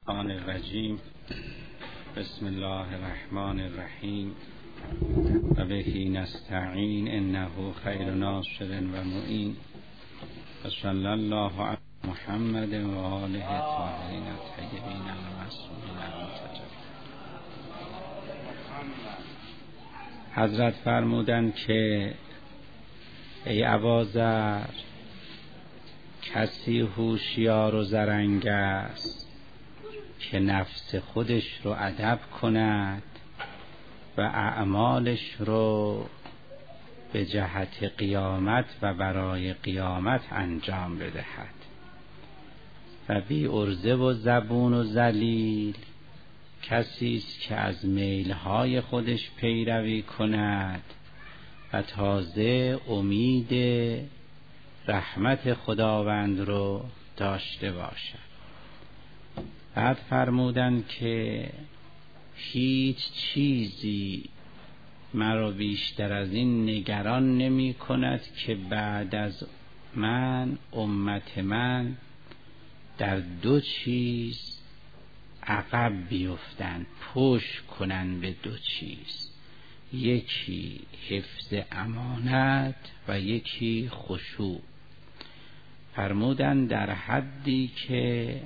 الشیطان الرجیم. بسم الله الرحمن الرحیم و بهی نستعین انه خیر ناصر و معین و صلی الله علی محمد و آله الطاهرین الطیبین المعصومین المنتجبین. حضرت فرمودند که ای ابازر، کسی هوشیار و زرنگ است که نفس خودش رو ادب کند و اعمالش رو به جهت قیامت و برای قیامت انجام بدهد و بی عرضه و زبون و ذلیل کسی است که از میلهای خودش پیروی کند و تازه امید رحمت خداوند رو داشته باشد. بعد فرمودند که هیچ چیزی مرا بیشتر از این نگران نمی کند که بعد از من امت من در دو چیز عقب بیفتند، پشت کنند به دو چیز، یکی حفظ امانت و یکی خشوع. فرمودند در حدی که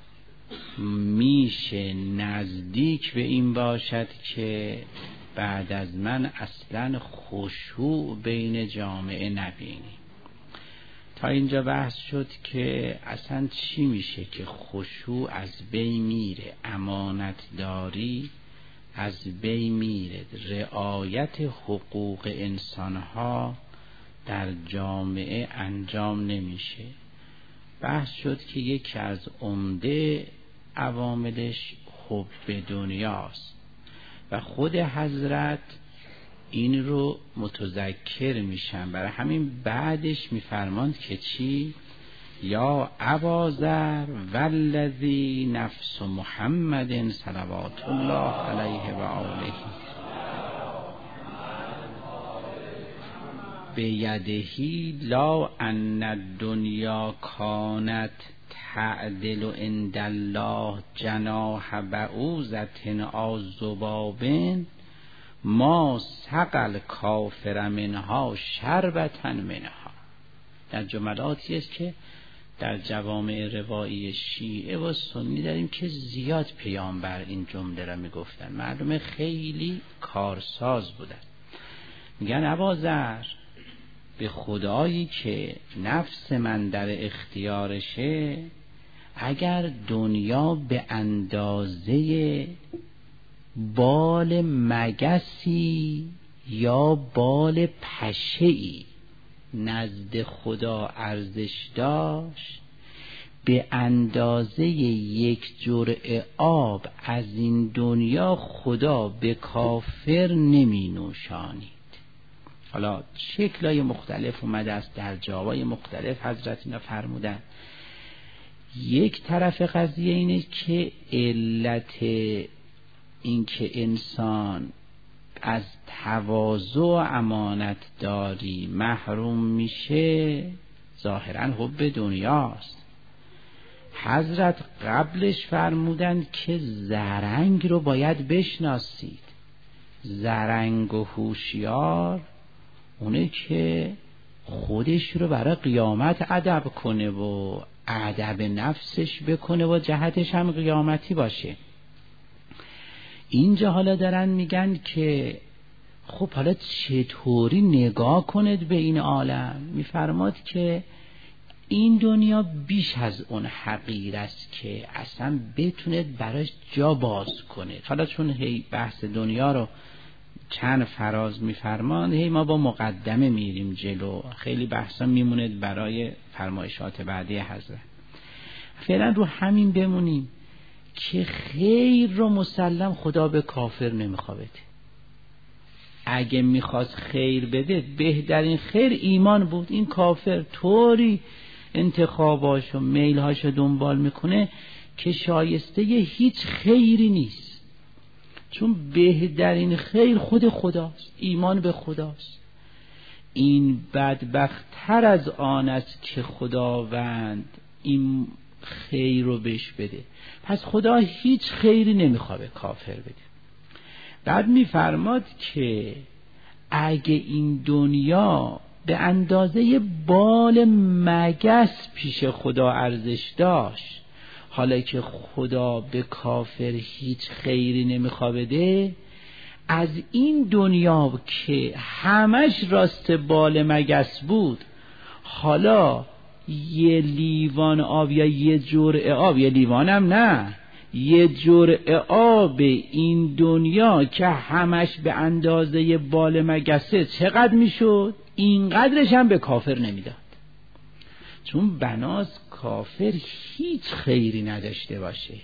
میشه نزدیک به این باشد که بعد از من اصلا خشوع بین جامعه نبینی. تا اینجا بحث شد که اصلا چی میشه که خشوع از بین میره، امانت داری از بین میره، رعایت حقوق انسانها در جامعه انجام نمیشه. بحث شد که یکی از عمده عواملش حب دنیاست و خود حضرت این رو متذکر میشن، برای همین بعدش میفرماند که چی؟ یا ابازر والذی نفس محمد صلوات الله علیه و آله بیدهی لا ان الدنیا کانت تعدل عند الله جناح بعوضة او ذباب ما سقى کافر منها شربة منها. در جملاتی است که در جوامع روایی شیعه و سنی داریم که زیاد پیامبر این جمله را میگفتن، معلومه خیلی کارساز بودن. میگن ابازر، به خدایی که نفس من در اختیارشه، اگر دنیا به اندازه بال مگسی یا بال پشه‌ای نزد خدا ارزش داشت، به اندازه یک جرعه آب از این دنیا خدا به کافر نمی نوشانید. حالا شکل‌های مختلف اومده است، در جاهای مختلف حضرت اینا فرمودن. یک طرف قضیه اینه که علت این که انسان از تواضع و امانت داری محروم میشه ظاهراً حب دنیاست. حضرت قبلش فرمودند که زرنگ رو باید بشناسید. زرنگ و هوشیار اونه که خودش رو برای قیامت ادب کنه و ادب نفسش بکنه و جهتش هم قیامتی باشه. اینجا حالا دارن میگن که خب حالا چطوری نگاه کنید به این عالم؟ میفرماد که این دنیا بیش از اون حقیر است که اصلا بتونید براش جا باز کنید. حالا چون هی بحث دنیا رو چند فراز میفرمان، هی ما با مقدمه میریم جلو، خیلی بحثا میمونه برای فرمایشات بعدی حضرت. فعلا رو همین بمونیم که خیر رو مسلم خدا به کافر نمیخواد بده. اگه میخواست خیر بده بهترین خیر ایمان بود. این کافر طوری انتخاباش و میلهاش دنبال میکنه که شایسته هیچ خیری نیست، چون بهترین خیر خود خداست، ایمان به خداست. این بدبخت‌تر از آن است که خداوند این خیر رو بهش بده، پس خدا هیچ خیری نمیخواد به کافر بده. بعد میفرماد که اگه این دنیا به اندازه بال مگس پیش خدا ارزش داشت، حالا که خدا به کافر هیچ خیری نمیخواد بده، از این دنیا که همش راست بال مگس بود، حالا یه لیوان آب یا یه جرعه آب، یه لیوانم نه، یه جرعه آب این دنیا که همش به اندازه بال مگسه چقدر میشد؟ اینقدرش هم به کافر نمیداد، چون بناس کافر هیچ خیری نداشته باشه.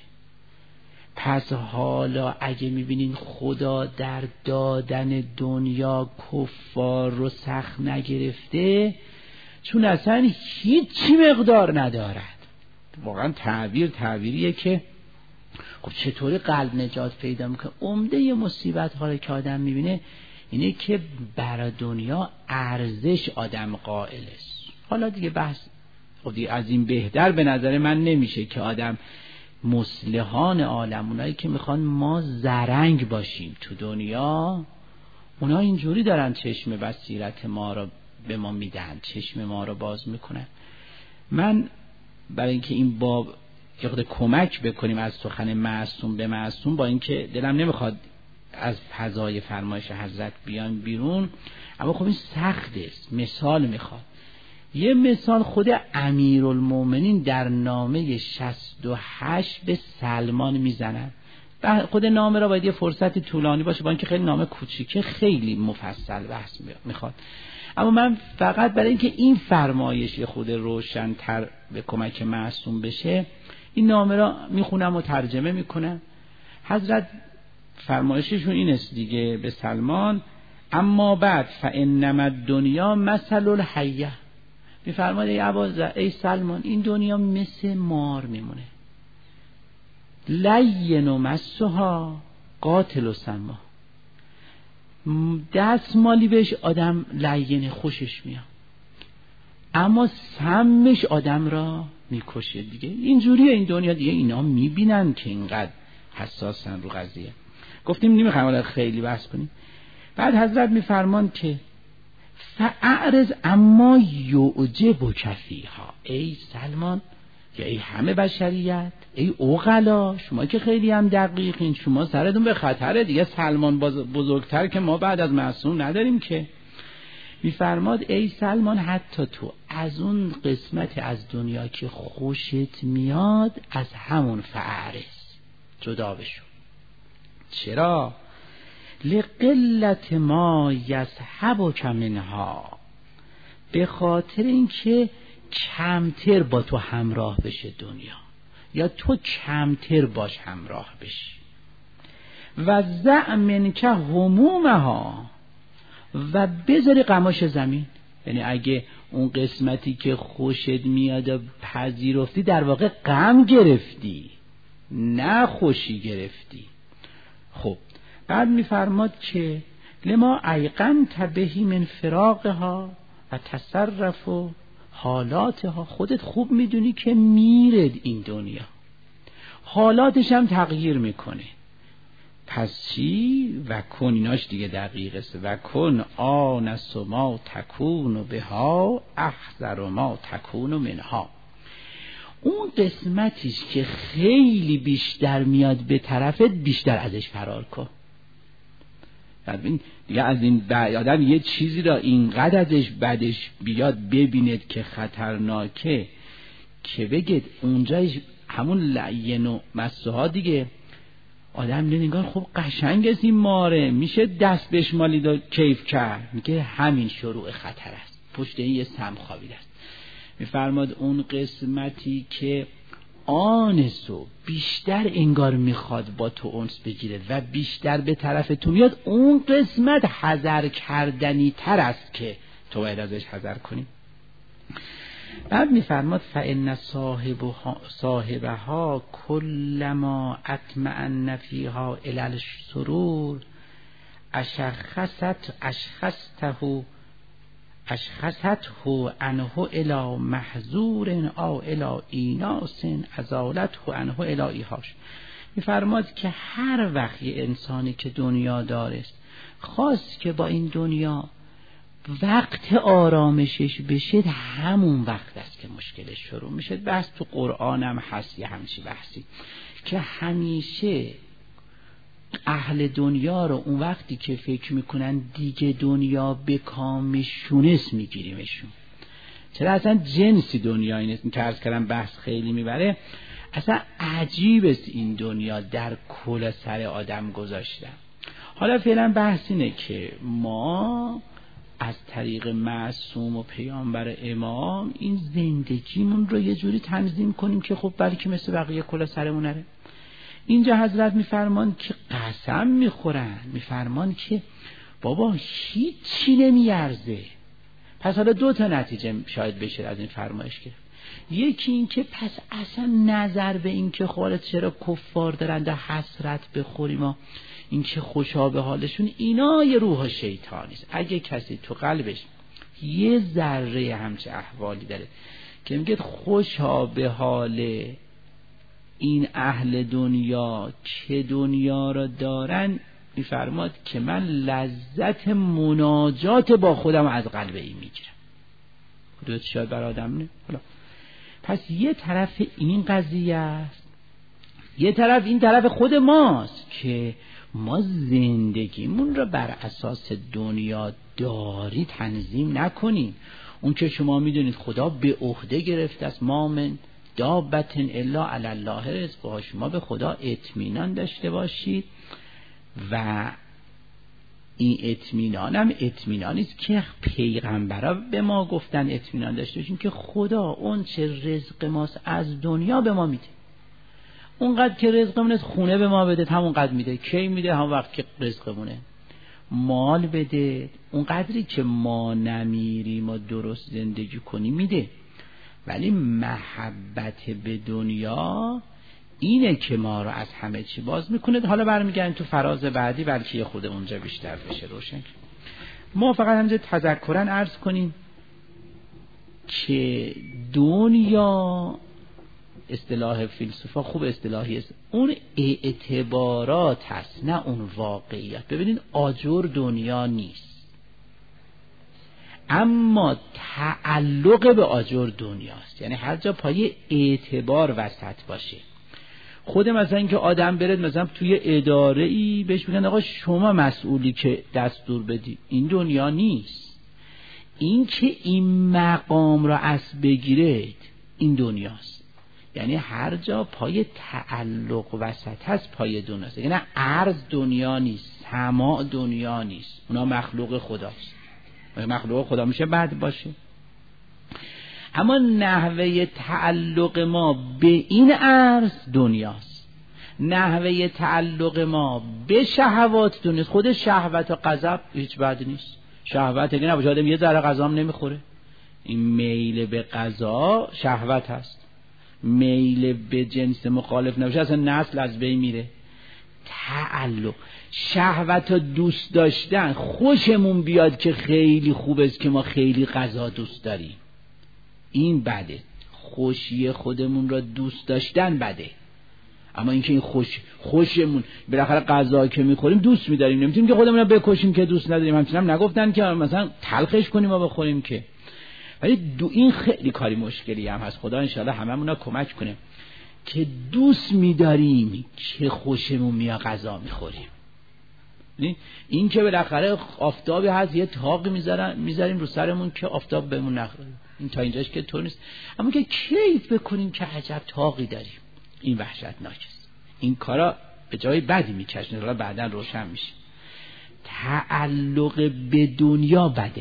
پس حالا اگه میبینین خدا در دادن دنیا کفار رو سخت نگرفته، چون اصلا هیچی مقدار ندارد. واقعا تعبیریه که خب چطوری قلب نجات پیدا میکنه؟ عمده مصیبت ها که آدم میبینه اینه که برای دنیا ارزش آدم قائل است. حالا دیگه بحث خب دیگه از این بهتر به نظر من نمیشه که آدم مصلحان عالم، اونایی که میخوان ما زرنگ باشیم تو دنیا، اونا اینجوری دارن چشم بصیرت ما رو به ما میدن، چشم ما رو باز میکنن. من برای اینکه این باب یه خود کمک بکنیم از سخن معصوم به معصوم، با اینکه دلم نمیخواد از فضای فرمایش حضرت بیان بیرون، اما خب این سخت است، مثال میخواد. یه مثال خود امیرالمومنین در نامه 68 به سلمان میزنن. خود نامه را باید یه فرصت طولانی باشه، با اینکه خیلی نامه کوچیکه، خیلی مفصل بحث میخواد. اما من فقط برای اینکه این فرمایش خود روشن‌تر به کمک معصوم بشه، این نامه را میخونم و ترجمه میکنم. حضرت فرمایششون این است دیگه به سلمان: اما بعد فانما الدنیا مثل الحیه. میفرماید ای سلمان، این دنیا مثل مار میمونه، لین و مسها قاتل و سما. دستمالی بهش آدم لین خوشش میاد، اما سمش آدم را میکشه دیگه. اینجوریه این دنیا دیگه. اینا میبینن که اینقدر حساسن رو قضیه. گفتیم نمیخوایم خیلی بحث کنیم. بعد حضرت میفرمان که فاعرض اما یعجب کفیها. ای سلمان، یا ای همه بشریت، ای عقلا، شما که خیلی هم دقیقین، شما سرتون به خطره دیگه. سلمان بزرگتر که ما بعد از معصوم نداریم که. میفرماد ای سلمان، حتی تو از اون قسمت از دنیا که خوشت میاد، از همون فاعرض جدا بشو. چرا؟ لقلت ما یصحبک منها، به خاطر اینکه کمتر با تو همراه بشه دنیا، یا تو کمتر باش همراه بشی. و زعمن که همومها، و بذاری غماش زمین. یعنی اگه اون قسمتی که خوشت میاد پذیرفتی، در واقع غم گرفتی نه خوشی گرفتی. خب بعد میفرماد که لما ایقنت بهی من فراقها و تصرف و حالاتها. خودت خوب میدونی که میرد این دنیا، حالاتش هم تغییر میکنه. پس چی؟ و کن، ایناش دیگه دقیق است. و کن آنس ما تکون بها احذر ما تکون منها. اون قسمتیش که خیلی بیشتر میاد به طرفت، بیشتر ازش فرار کن. دیگه از این آدم یه چیزی را اینقدر ازش بدش بیاد ببیند که خطرناکه، که بگید اونجایش همون لعین و مسوها دیگه. آدم نگاه خب قشنگ است این ماره، میشه دست بهش مالید و کیف کرد. میگه همین شروع خطر است، پشت این یه سم خوابیده است. میفرماد اون قسمتی که آنسو بیشتر انگار میخواد با تو انس بگیره و بیشتر به طرف تو میاد، اون قسمت حذر کردنی تر است که تو باید ازش حذر کنی. بعد میفرماد فإن صاحبها کلما اطمأن فیها الی السرور اشخصته اشخصته عنه الی محذور او الی ایناس ازالته عنه الی ایهاش. میفرماد که هر وقت یه انسانی که دنیا دارست خواست که با این دنیا وقت آرامشش بشه، همون وقت است که مشکلش شروع میشه. بس تو قرآن هم هست یه همچی بحثی که همیشه اهل دنیا رو اون وقتی که فکر میکنن دیگه دنیا به کامشونست میگیریمشون. چرا اصلا جنسی دنیا این است که عرض کردم بحث خیلی میبره. اصلا عجیب است این دنیا در کل سر آدم گذاشتن. حالا فعلا بحث اینه که ما از طریق معصوم و پیامبر امام این زندگیمون رو یه جوری تنظیم کنیم که خب بلکه مثل بقیه کلا سرمون نره. اینجا حضرت میفرمان که قسم میخورن، میفرمان که بابا هیچی نمیارزه. پس حالا دو تا نتیجه شاید بشه از این فرمایش گرفت. یکی این که پس اصلا نظر به این که خالد چرا کفار دارن در حسرت بخوریم و این که خوشا به حالشون، اینا یه روح شیطانیست. اگه کسی تو قلبش یه ذره همچه احوالی داره که میگه خوشا به حال این اهل دنیا که دنیا را دارن، میفرماد که من لذت مناجات با خودم از قلب این میگیرم. خودت شاید بر آدم نه. حالا پس یه طرف این قضیه است، یه طرف این طرف خود ماست که ما زندگیمون رو بر اساس دنیا داری تنظیم نکنیم. اون که شما میدونید خدا به عهده گرفته است ما من دابة الا علی الله رزقها، شما به خدا اطمینان داشته باشید و این اطمینانم اطمینانی است که پیغمبرا به ما گفتن اطمینان داشته باشیم که خدا اون چه رزق ماست از دنیا به ما میده. اونقدر که رزقمون است خونه به ما بده همونقدر میده. کی میده؟ هم وقت که رزقمونه. مال بده اونقدری که ما نمیریم و درست زندگی کنیم میده. ولی محبت به دنیا اینه که ما رو از همه چی باز میکنه. حالا برمیگردیم تو فراز بعدی بلکه خود اونجا بیشتر بشه روشن. ما فقط همینجا تذکراً عرض کنیم که دنیا اصطلاح فیلسوفا خوب اصطلاحی است، اون اعتبارات هست نه اون واقعیت. ببینید آجر دنیا نیست، اما تعلق به آجر دنیاست. یعنی هر جا پای اعتبار وسط باشه. خود مثلا اینکه آدم برد مثلا توی اداره‌ای بهش میگن آقا شما مسئولی که دستور بدی، این دنیا نیست. این که این مقام را از بگیرید این دنیاست. یعنی هر جا پای تعلق وسط هست پای دنیاست. یعنی ارض دنیا نیست، سماع دنیا نیست، اونا مخلوق خداست. مخلوق خدا میشه بد باشه. اما نحوه تعلق ما به این ارض دنیاست، نحوه تعلق ما به شهوات دنیاست. خود شهوت و غضب هیچ بد نیست. شهوت اگه نباشه آدم یه ذره غذا هم نمیخوره. این میل به غذا شهوت هست. میل به جنس مخالف نباشه اصلا نسل از بین میره. تعلق، شهوت و دوست داشتن، خوشمون بیاد که خیلی خوب است که ما خیلی غذا دوست داریم، این بده. خوشی خودمون را دوست داشتن بده. اما اینکه این خوشمون بالاخره غذا که میخوریم دوست می‌داریم، نمیتونیم که خودمون رو بکشیم که دوست نداریم. همچنین نگفتن که مثلا تلخش کنیم و بخوریم که. ولی این خیلی کاری مشکلی هم هست. خدا انشالله هممون رو کمک کنه که دوست می‌داریم که خوشمون میاد غذا میخوریم. این که بالاخره آفتابی هست یه تاق میذاریم رو سرمون که آفتاب بهمون نخوره، این تا اینجاش که طور نیست. اما که کیف بکنیم که عجب تاقی داریم، این وحشتناک است. این کارا به جای بدی میکشونه. حالا بعداً روشن میشه. تعلق به دنیا بده.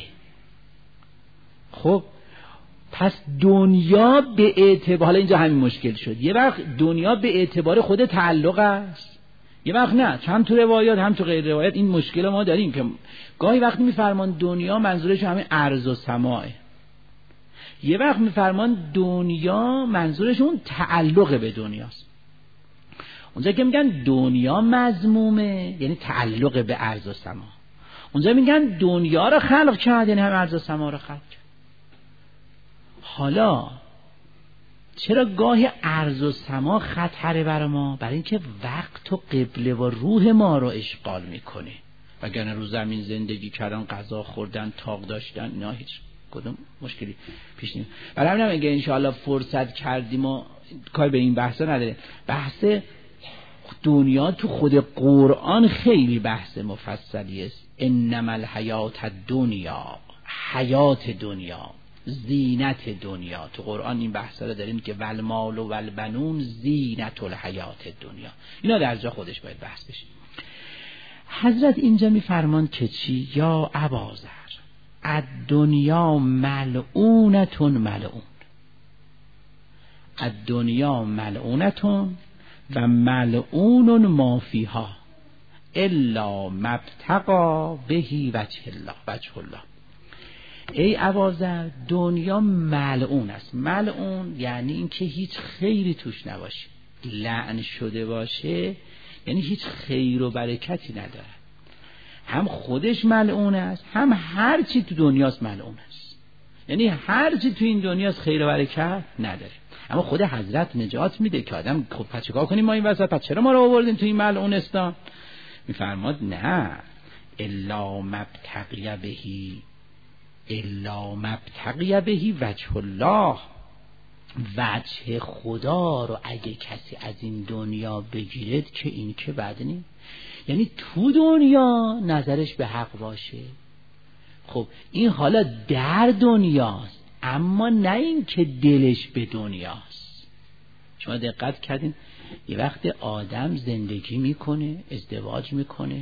خب پس دنیا به اعتبار، حالا اینجا همین مشکل شد. یه وقت دنیا به اعتبار خود تعلق است، یه وقت نه. هم تو روایات هم تو غیر روایات این مشکل ما داریم که گاهی وقتی میفرمان دنیا منظورش همین ارض و سماعه، یه وقت میفرمان دنیا منظورش اون تعلق به دنیاست. اونجا که میگن دنیا مذمومه یعنی تعلق به ارض و سما. اونجا میگن دنیا رو خلق کرد، یعنی هم ارض و سما رو خلق کرد. حالا چرا گاهی ارض و سما خطره برای ما؟ برای اینکه وقت و قبله و روح ما رو اشغال میکنه. وگرنه رو زمین زندگی کردن، غذا خوردن، تاق داشتن، اینا هیچ کدوم مشکلی پیش نمیاد. برای همین اگه انشاءالله فرصت کردیم و کار به این بحثا نداره، بحث دنیا تو خود قرآن خیلی بحث مفصلی است. انما الحیات الدنیا، حیات دنیا، زینت دنیا، تو قرآن این بحثا رو داریم که والمال و والبنون زینت الحیات دنیا. اینا در جا خودش باید بحث بشه. حضرت اینجا میفرمان که چی؟ یا ابازر الدنیا ملعونتون ملعون، الدنیا ملعونتون و ملعون ما فیها الا مبتغا بهی وجه الله. ای ابازر، دنیا ملعون است. ملعون یعنی این که هیچ خیری توش نباشه، لعن شده باشه یعنی هیچ خیر و برکتی نداره. هم خودش ملعون است، هم هر چی تو دنیاست ملعون است. یعنی هر چی تو این دنیاست خیر و برکت نداره. اما خود حضرت نجات میده که آدم خب پس چیکار کنیم ما این وسط؟ پس چرا ما رو آوردین تو این ملعونستان؟ میفرماد نه، الا مبتغی بهی وجه الله، وجه خدا رو اگه کسی از این دنیا بگیرد که این که بد نیست. یعنی تو دنیا نظرش به حق باشه. خب این حالا در دنیاست، اما نه این که دلش به دنیاست. شما دقت کردین یه وقت آدم زندگی میکنه، ازدواج میکنه،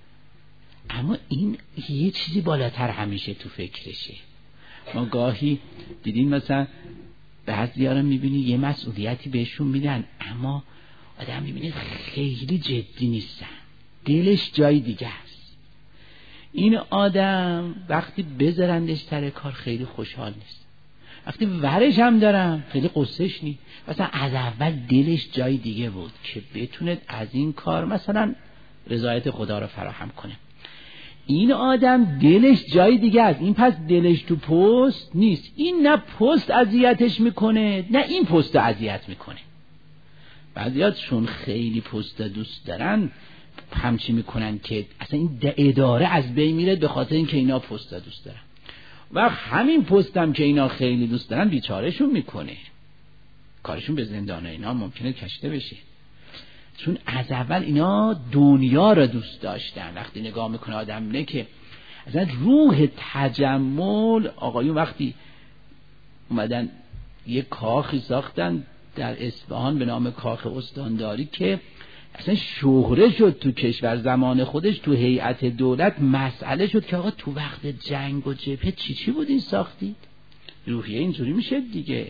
اما این یه چیزی بالاتر همیشه تو فکرشه. ما گاهی دیدین مثلا بعضی ها رو میبینی یه مسئولیتی بهشون میدن، اما آدم میبینی خیلی جدی نیستن، دلش جای دیگه است. این آدم وقتی بذارندش سر کار خیلی خوشحال نیست، وقتی ورش هم دارم خیلی قصهش نیست. مثلا از اول دلش جای دیگه بود که بتونه از این کار مثلا رضایت خدا رو فراهم کنه. این آدم دلش جای دیگه است، این پس دلش تو پست نیست. این نه پست اذیتش میکنه نه این پست اذیت میکنه. بعضیات چون خیلی پست دوست دارن همچی میکنن که اصلا این اداره از بین میره به خاطر اینکه اینا پست دوست دارن، و همین پست هم که اینا خیلی دوست دارن بیچارهشون میکنه، کارشون به زندان اینا ممکنه کشته بشه. چون از اول اینا دنیا را دوست داشتن. وقتی نگاه میکنه آدم اینه که اصلا روح تجمل، آقایون وقتی اومدن یه کاخی ساختن در اصفهان به نام کاخ استانداری که اصلا شهره شد تو کشور، زمان خودش تو هیئت دولت مسئله شد که آقا تو وقت جنگ و جبهه چی بود این ساختید؟ روحیه اینجوری میشه دیگه.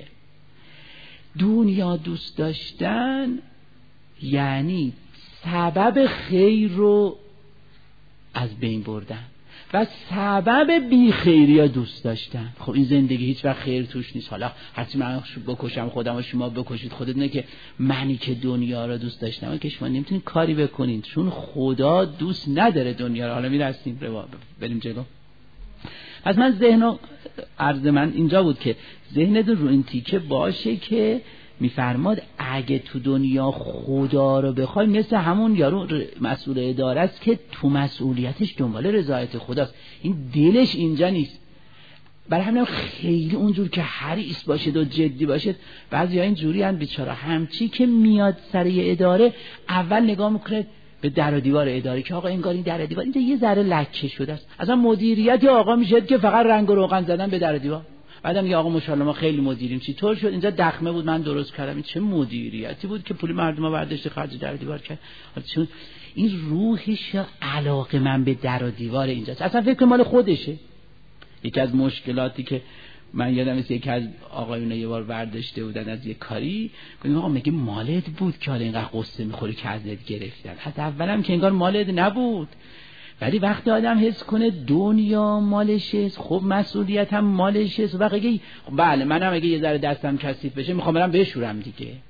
دنیا دوست داشتن یعنی سبب خیر رو از بین بردن و سبب بی خیری ها دوست داشتن. خب این زندگی هیچ وقت خیر توش نیست. حالا هرچی من بکشم خودم و شما بکشید خودت، نه که منی که دنیا رو دوست داشتم که شما نمیتونید کاری بکنید، چون خدا دوست نداره دنیا رو. حالا میرسیم بریم جلو. پس من عرض من اینجا بود که ذهنت رو این تیکه باشه که میفرماد اگه تو دنیا خدا رو بخوای، مثل همون یارو مسئول اداره است که تو مسئولیتش دنبال رضایت خداست، این دلش اینجا نیست. برای همین خیلی اونجور که حریص باشه و جدی باشه. بعضی ها اینجوری هن بیچاره، همچی که میاد سر یه اداره اول نگاه میکنه به در و دیوار اداره که آقا انگار این در و دیوار اینجا یه ذره لکه شده است. اصلا مدیریت یا آقا میشه که فقط رنگ و روغن زدن به در و دیوار. بعدم یه آقا ماشاءالله ما خیلی مدیریم، چطور شد اینجا دخمه بود من درست کردم. این چه مدیریتی بود که پول مردم ها برداشت خرج در دیوار کرد. چون این روحش علاقه من به در و دیوار اینجاست، اصلا فکر مال خودشه. یکی از مشکلاتی که من یادم است یکی از آقایون یه بار برداشته بودن از یه کاری، گفتم آقا مگه مالت بود که حالا اینقدر قصه میخوری که ازت گرفتن؟ از اولم که انگار مالت نبود. ولی وقتی آدم حس کنه دنیا مالشه، خب مسئولیت هم مالشه، و بقیه بله منم اگه یه ذره دستم کثیف بشه میخوام برم بشورم دیگه.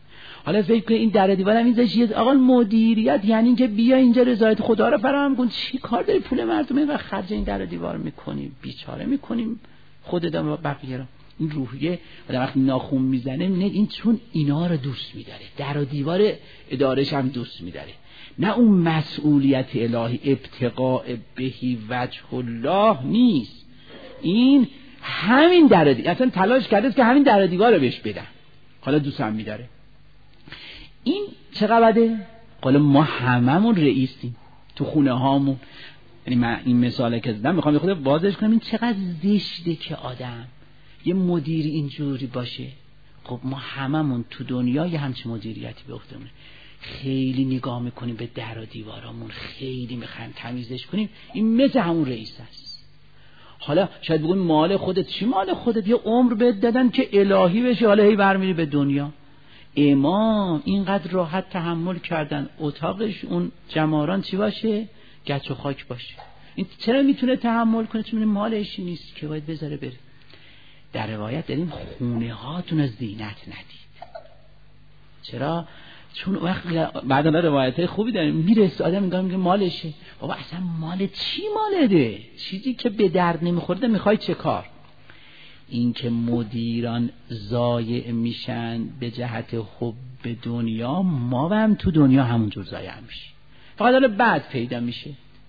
حالا فکر کن این در دیوار هم میذاشی آقا مدیریت یعنی اینکه بیا اینجا رضایت خدا رو فراهم کن. چی کار داری پول مردم و خرج این در دیوار میکنی؟ بیچاره میکنیم خودت و بقیه رو. این روحیه آدم وقتی ناخون میزنه نه، این چون اینا رو دوست میداره، در و دیوار ادارش هم دوست میداره، نه اون مسئولیت الهی ابتقاء بهی وجه الله نیست. این همین در دیوار اصلا تلاش کرده که همین در دیوار رو بهش بدن، حالا دوست هم میداره. این چقدر بده؟ حالا ما هممون رئیسیم تو خونه هامون. یعنی من این مثاله که زدم میخوام خود واضحش کنم این چقدر زشته که آدم یه مدیری اینجوری باشه. خب ما هممون تو دنیا یه همچین مدیریتی به عهدهمونه. خیلی نگاه میکنیم به در و دیوارامون، خیلی میخوایم تمیزش کنیم. این مثل همون رئیس است. حالا شاید بگون مال خودت. چی مال خودت؟ یه عمر بهت دادن که الهی بشی، حالا هی برمیری به دنیا. امام اینقدر راحت تحمل کردن اتاقش اون جماران چی باشه؟ گچ و خاک باشه. این چرا میتونه تحمل کنه؟ چون مالش نیست که باید بذاره بره. در روایت داریم خونه هاتون رو زینت ندید. چرا؟ چون وقت بعد از روایت‌های خوبی داریم میرسه آدم میگه مالشه. بابا اصلا مال چی مالده؟ چیزی که به درد نمیخورده میخوای چه کار؟ این که مدیران ضایع میشن به جهت حب دنیا، ما هم تو دنیا همونجور ضایع میشیم، فقط حالا بعد پیدا میشه.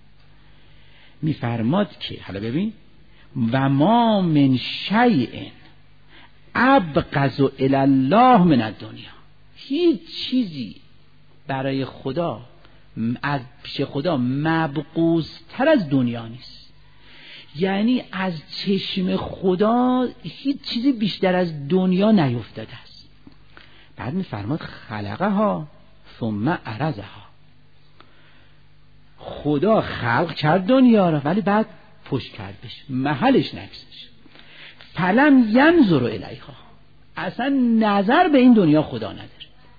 میفرماد که حالا ببین و ما من شیء ابغض الی الله من الدنیا، هیچ چیزی برای خدا از پیش خدا مبغوض تر از دنیا نیست. یعنی از چشم خدا هیچ چیزی بیشتر از دنیا نیفتاده است. بعد میفرماد خلقها ثم عرضها، خدا خلق کرد دنیا را ولی بعد پشت کردش، محلش نگذاشت. فلم ینظر الیها، اصلا نظر به این دنیا خدا نداره.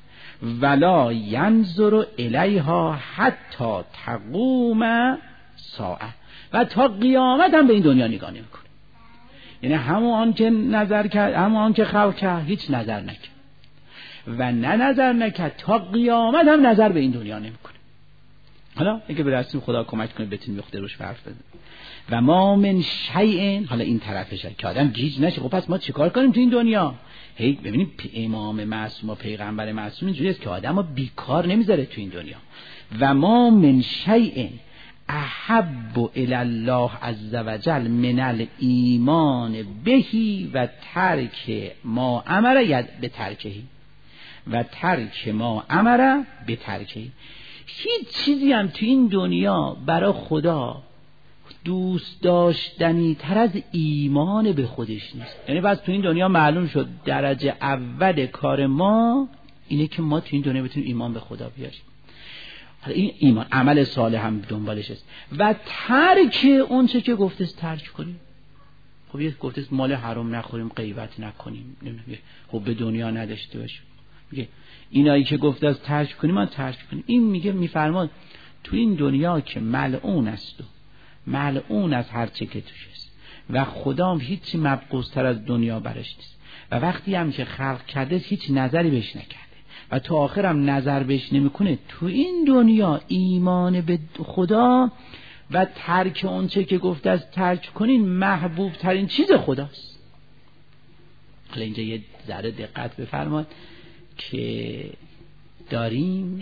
ولا ینظر الیها حتی تقوم ساعه، و تا قیامت هم به این دنیا نگاه نمیکنه. یعنی همون آن که نظر کرد، همون آن که خلق کرد هیچ نظر نکرد و نه نظر نکرد تا قیامت هم نظر به این دنیا نمیکنه. حالا اگه به رسول خدا کمک کنه بتونیم یخته روش حرف بزنیم. و ما من شیء، حالا این طرفشه که آدم گیج نشه. خب پس ما چیکار کنیم تو این دنیا؟ هی ببینیم امام معصوم و پیغمبر معصوم اینجوری است که آدمو بیکار نمیذاره تو این دنیا. و ما من شیء احب الی الله عز وجل من الایمان بهی و ترک ما امر به ترکهی و ترک ما امر به ترکهی. هیچ چیزی هم تو این دنیا برای خدا دوست داشتنی تر از ایمان به خودش نیست. یعنی بس تو این دنیا معلوم شد درجه اول کار ما اینه که ما تو این دنیا بتونیم ایمان به خدا بیاریم. این ایمان عمل صالح هم دنبالش است و ترک اون چه که گفته است ترک کنیم. خب یه گفته است مال حرام نخوریم، غیبت نکنیم، خب به دنیا نداشته باشیم. میگه اینایی که گفته است ترک کنیم ما ترک کنیم. این میگه میفرماد تو این دنیا که ملعون است و ملعون از هر چه که توش است و خدا هم هیچ مبغوض‌تر از دنیا برش نیست و وقتی هم که خلق کرده هیچ نظری بهش نکرده و تو آخرم نظر بهش نمیکنه، تو این دنیا ایمان به خدا و ترک اون چه که گفته است ترک کنین محبوب ترین چیز خداست. حالا اینجا یه ذره دقت بفرماد که داریم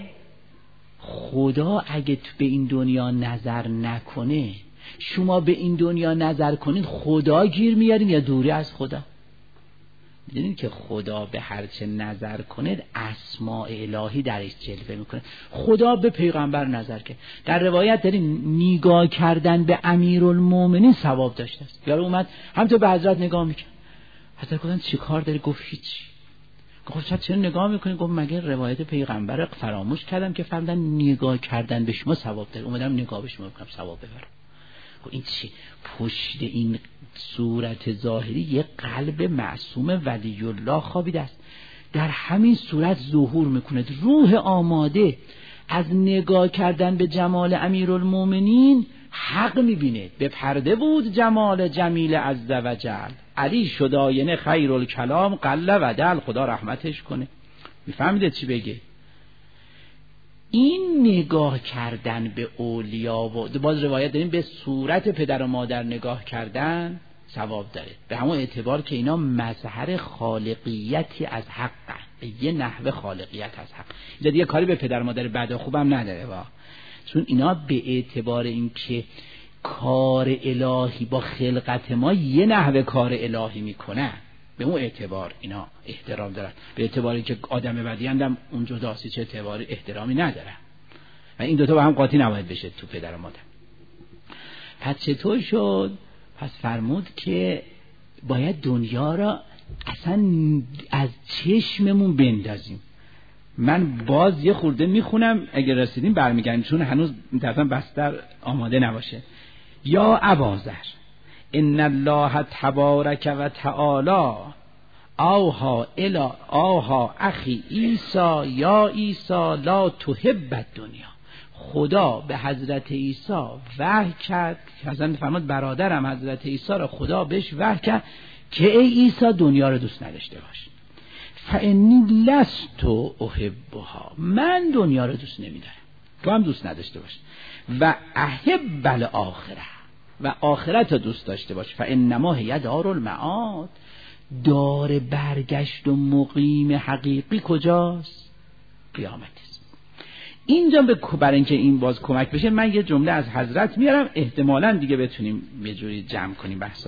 خدا اگه تو به این دنیا نظر نکنه، شما به این دنیا نظر کنید خدا گیر میارین یا دوری از خدا؟ میدونید که خدا به هر چه نظر کنه اسماء الهی درش جلوه میکنه. خدا به پیغمبر نظر کرد. در روایت داریم نگاه کردن به امیرالمومنین ثواب داشته است. یارو اومد همینطور به حضرت نگاه میکرد. حضرت گفتن چی کار داری؟ گفت هیچ. گفت چرا نگاه میکنی؟ گفت مگه روایت پیغمبر فراموش کردم که فرمودن نگاه کردن به شما ثواب داره، اومدم نگاه به شما بکنم ثواب ببرم. این چی؟ پشت این صورت ظاهری یه قلب معصوم ولی الله خوابیده است. در همین صورت ظهور میکنه روح آماده از نگاه کردن به جمال امیرالمومنین حق میبینه. به پرده بود جمال جمیل عز و جل، علی شد آینه خیر الکلام قل و دل، خدا رحمتش کنه. میفهمید چی بگه؟ این نگاه کردن به اولیا و باز روایت داریم به صورت پدر و مادر نگاه کردن ثواب داره، به همون اعتبار که اینا مظهر خالقیتی از حقن، به یه نحوه خالقیت از حق. اینجا دیگه کاری به پدر و مادر بد و خوبم نداره چون اینا به اعتبار این که کار الهی با خلقت ما یه نحوه کار الهی میکنن، به اون اعتبار اینا احترام دارن. به اعتباری که آدم بدی هم اون جداست، چه اعتباری احترامی ندارن و این دوتا با هم قاطی نباید بشه تو پدر و مادر. پس چطور شد؟ پس فرمود که باید دنیا را اصلا از چشممون بندازیم. من باز یه خورده میخونم، اگر رسیدیم برمیگردیم چون هنوز میترسم بستر آماده نباشه. یا ابازر ان الله تبارک و تعالی آها اخی عیسی یا عیسی لا تحب الدنیا. خدا به حضرت عیسی وحی کرد، حضرت فرمود برادرم حضرت عیسی را خدا بهش وحی کرد که ای عیسی دنیا رو دوست نداشته باش. فانی لست احبها، من دنیا رو دوست نمیدارم، تو هم دوست نداشته باش. و احب الاخره، و آخرت رو دوست داشته باش. فانما هی دار المعاد، دار برگشت و مقیم حقیقی کجاست؟ قیامت است. اینجا برای اینکه این باز کمک بشه من یه جمله از حضرت میارم، احتمالاً دیگه بتونیم یه جوری جمع کنیم بحثا.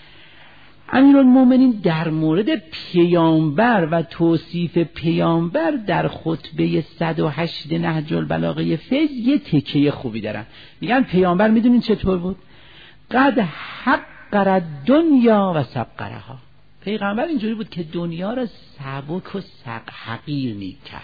امیرالمومنین در مورد پیامبر و توصیف پیامبر در خطبه 108 نهج البلاغه فیض یه تکیه خوبی دارن. میگن پیامبر میدونین چطور بود؟ قد حقر دنیا و سقرها. پیغمبر اینجوری بود که دنیا را سبک و حقیر میکرد،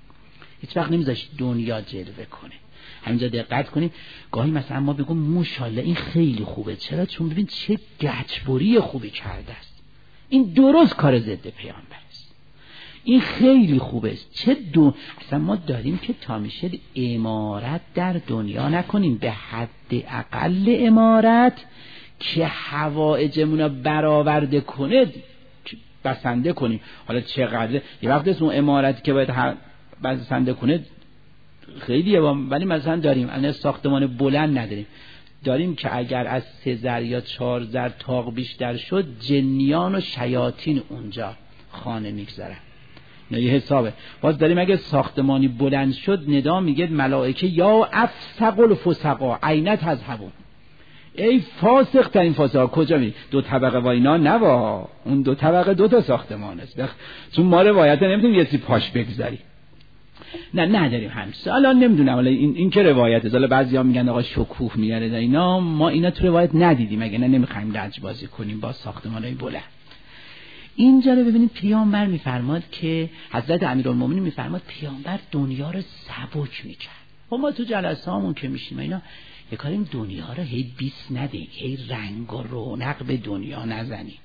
هیچ وقت نمیذاشت دنیا جلوه کنه. همینجا دقت کنید، گاهی مثلا ما بگم ماشاءالله این خیلی خوبه، چرا؟ چون ببین چه گچبری خوبی کرده است. این درست کار ضد پیامبر است، این خیلی خوبه است. اصلا ما داریم که تا میشه امارت در دنیا نکنیم، به حد اقل امارت که حوائجمون رو برآورده کنه بسنده کنیم. حالا چقدر یه وقت است اون امارتی که باید بسنده کنه خیلیه، ولی مثلا داریم الان ساختمان بلند نداریم، داریم که اگر از 3 ذر یا 4 ذر طاق بیشتر شد جنیان و شیاطین اونجا خانه میگذارن، نه یه حسابه. باز داریم اگه ساختمانی بلند شد ندا میگه ملائکه یا افسق الفسقا عینت از هوون، ای فاسق ترین فاسقا کجا میری؟ 2 طبقه واینا نوا، اون 2 طبقه 2 تا ساختمان است، چون ما روایت نمیتونیم یه سی پاش بگذاریم. نه نداریم همچه. الان نمیدونم، حالا این که روایته، حالا بعضیا میگن آقا شکوه میاره اینا، ما اینا تو روایت ندیدیم، اگه نه نمیخوایم لج بازی کنیم با ساختمانای بلند. اینجا رو ببینید پیامبر میفرماد که حضرت امیرالمومنین میفرماد پیامبر دنیا رو سبک میکرد. ما تو جلسه‌هامون که میشیم اینا یه کاریم دنیا رو هی بیس ندیم، هی رنگ و رونق به دنیا نزنیم.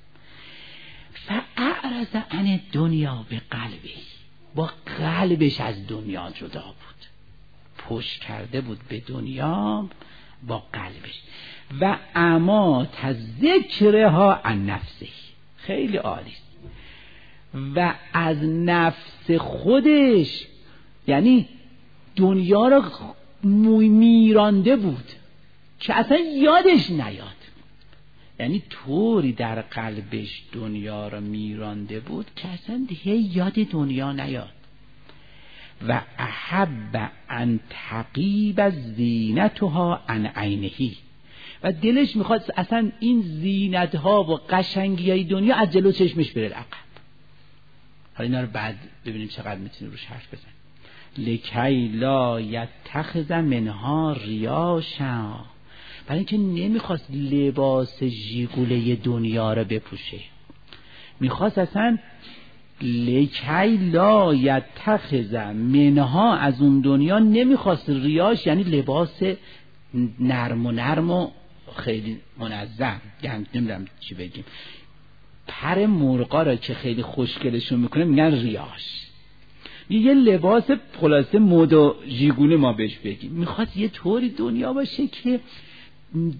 فاعرض عن دنیا به قلبی، با قلبش از دنیا جدا بود، پشت کرده بود به دنیا با قلبش. و اما تذکرها عن نفسه، خیلی عالی است. و از نفس خودش، یعنی دنیا را میرانده بود که اصلا یادش نیاد، یعنی طوری در قلبش دنیا را میرانده بود که اصلا دیگه یاد دنیا نیاد. و احب ان تقیب زینتها عن عینهی، و دلش میخواد اصلا این زینتها و قشنگیای دنیا از جلو چشمش بره عقب. حالا اینا رو بعد ببینیم چقدر میتونیم روش حرف بزنیم. لکی لا یتخذ منها ریاشا، برای اینکه نمیخواست لباس ژیگوله دنیا رو بپوشه، میخواست اصلا لکی لا یتخذ منها، از اون دنیا نمیخواست ریاش، یعنی لباس نرم و خیلی منظم، یعنی نمیدونم چی بگیم، پر مرغا را که خیلی خوشگلشون میکنه میگن ریاش، یه لباس خلاصه مد و ژیگونه ما بهش بگیم. میخواد یه طوری دنیا باشه که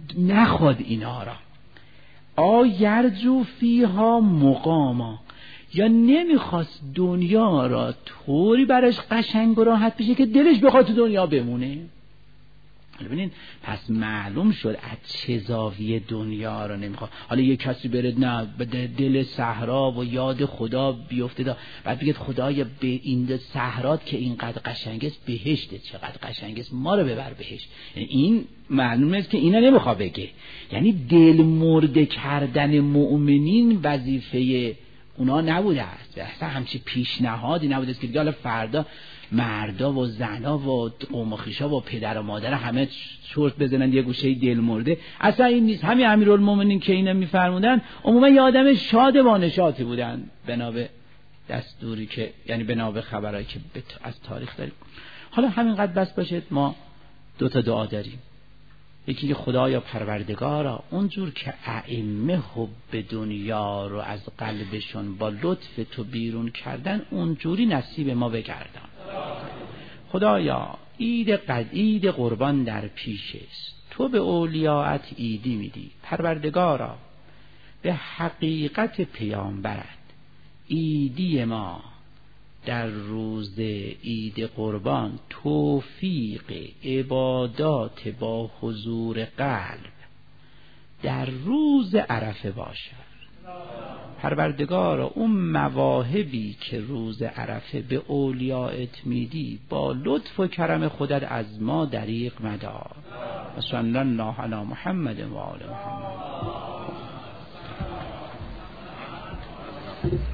نخواد اینا را. آیرجو فیها مقاما، یا نمیخواست دنیا را طوری براش قشنگ و راحت بشه که دلش بخواد تو دنیا بمونه. ببینید پس معلوم شد از چه زاویه دنیا رو نمیخواد. حالا یک کسی بره نه به دل صحرا و یاد خدا بیفته بعد بگید خدایا به این صحرات که اینقدر قشنگ است بهشت چقدر قشنگ است ما رو ببر بهشت. یعنی این معلومه است که اینا نمیخواد بگه. یعنی دل مرده کردن مؤمنین وظیفه اونا نبوده است. اصلا همچی پیشنهادی نبوده است که دیگه حالا فردا مردا و زنا و قوم و خویشا و پدر و مادر همه چرت بزنن یه گوشه دل مرده. اصلا این نیست. همین امیرالمومنین که اینا میفرمودن عموما یه آدم شاد و نشاطی بودن بنا به دستوری که یعنی بنا به خبرایی که از تاریخ داریم. حالا همینقدر بس باشه. ما 2 تا دعا داریم. یکی که خدایا پروردگارا اونجور که ائمه حب دنیا رو از قلبشون با لطف تو بیرون کردن اونجوری نصیب ما بگردان. خدایا عید قربان در پیش است، تو به اولیاءت عیدی میدی. پروردگارا به حقیقت پیامبرت عیدی ما در روز عید قربان توفیق عبادات با حضور قلب در روز عرفه باشد. پروردگارا اون مواهبی که روز عرفه به اولیاءت میدی با لطف و کرم خودت از ما دریغ مدار. صلی الله علی محمد و آل محمد.